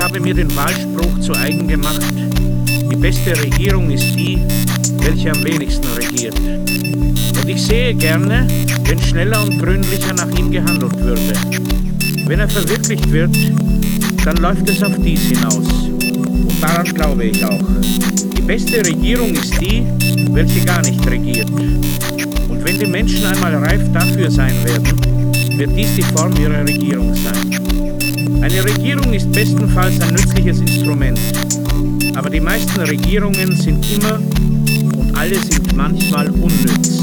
habe mir den Wahlspruch zu eigen gemacht: Die beste Regierung ist die, welche am wenigsten regiert. Und ich sehe gerne, wenn schneller und gründlicher nach ihm gehandelt würde. Wenn er verwirklicht wird, dann läuft es auf dies hinaus. Und daran glaube ich auch. Die beste Regierung ist die, welche gar nicht regiert. Und wenn die Menschen einmal reif dafür sein werden, wird dies die Form ihrer Regierung sein. Eine Regierung ist bestenfalls ein nützliches Instrument, aber die meisten Regierungen sind immer und alle sind manchmal unnütz.